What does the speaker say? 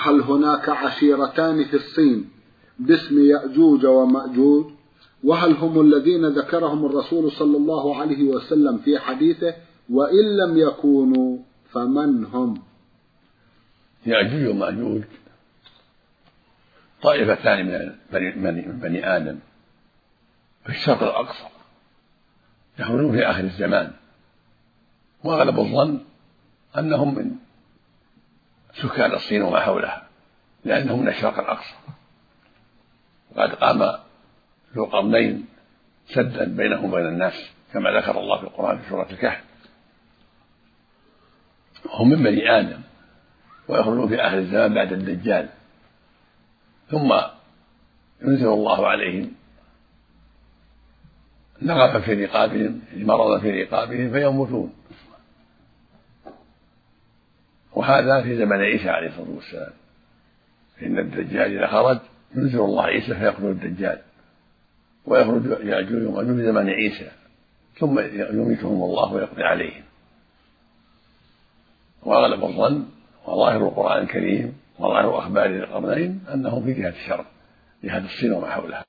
هل هناك عشيرتان في الصين باسم يأجوج ومأجوج؟ وهل هم الذين ذكرهم الرسول صلى الله عليه وسلم في حديثه؟ وإن لم يكونوا فمن هم؟ يأجوج ومأجوج طائفتان من بني آدم في الشرق الأقصى يخرجون في آخر الزمان، وأغلب الظن أنهم من سكان الصين وما حولها، لأنهم من الشرق الأقصى. وقد قام ذو القرنين سدا بينهم وبين الناس كما ذكر الله في القرآن في سورة الكهف. هم من بني آدم ويخرجون في آخر الزمان بعد الدجال، ثم ينزل الله عليهم نغفا في رقابهم، مرضا في رقابهم فيموتون. وهذا في زمن عيسى عليه الصلاة والسلام، إن الدجال إذا خرج ينزل الله عيسى فيقتل الدجال، ويخرج يأجوج ومأجوج في زمن عيسى ثم يميتهم الله ويقضي عليهم. وأغلب الظن وظاهر القرآن الكريم وظاهر أخبار ذي القرنين أنهم في جهة الشرق، جهة الصين وما حولها.